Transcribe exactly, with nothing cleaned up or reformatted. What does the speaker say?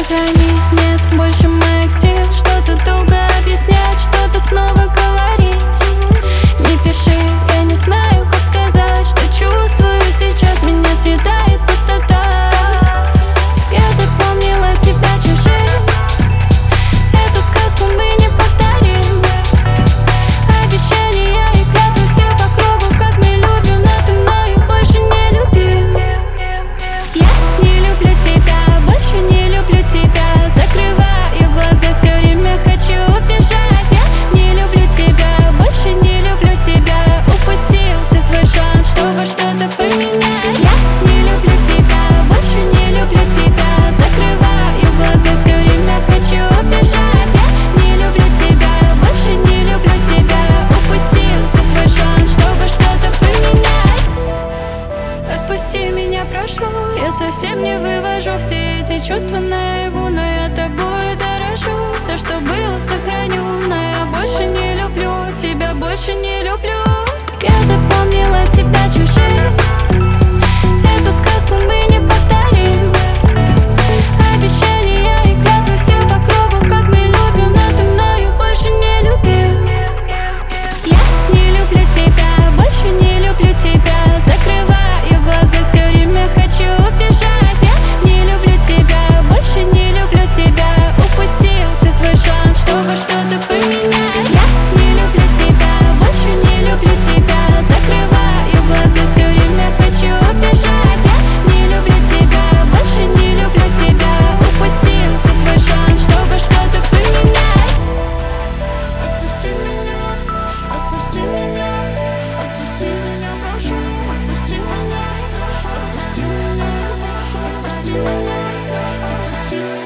звони, нет больше моих сил. Что-то долго объяснять, что-то снова говорить. Не пиши, я не знаю, как сказать, что чувствую сейчас. Меня съедает пустота. Я запомнила тебя чужим. Эту сказку мы не повторим. Обещания и клятвы, все по кругу, как мы любим, но ты мною больше не любил. Я не люблю тебя, больше не люблю тебя. Закрываю глаза, все время хочу убежать. Я не люблю тебя, больше не люблю тебя. Упустил ты свой шанс, чтобы что-то поменять. Я не люблю тебя, больше не люблю тебя. Закрываю глаза, все время хочу убежать. Я не люблю тебя, больше не люблю тебя. Упустил ты свой шанс, чтобы что-то поменять. Отпусти меня, прошу, я совсем не вывожу все эти чувства наяву. Но я тобой дорожу, все, что было, сохраню. Но я больше не люблю тебя, больше не люблю. Я запомнила тебя чужим. Эту сказку мы не повторим. Обещания и клятвы, все по кругу, как мы любим, но ты мною больше не любил. Я не люблю тебя, больше не люблю тебя. Закрываю глаза, все время хочу убежать. Я не люблю тебя, больше не люблю тебя. Упустил ты свой шанс, чтобы что-то поменять. Я не люблю тебя, больше не люблю тебя. Закрываю глаза, все время хочу убежать. Я не люблю тебя, больше не люблю тебя. Упустил ты свой шанс, чтобы что-то поменять. Отпусти меня, отпусти меня, отпусти меня, прошу, отпусти меня, отпусти меня, отпусти меня, отпусти меня.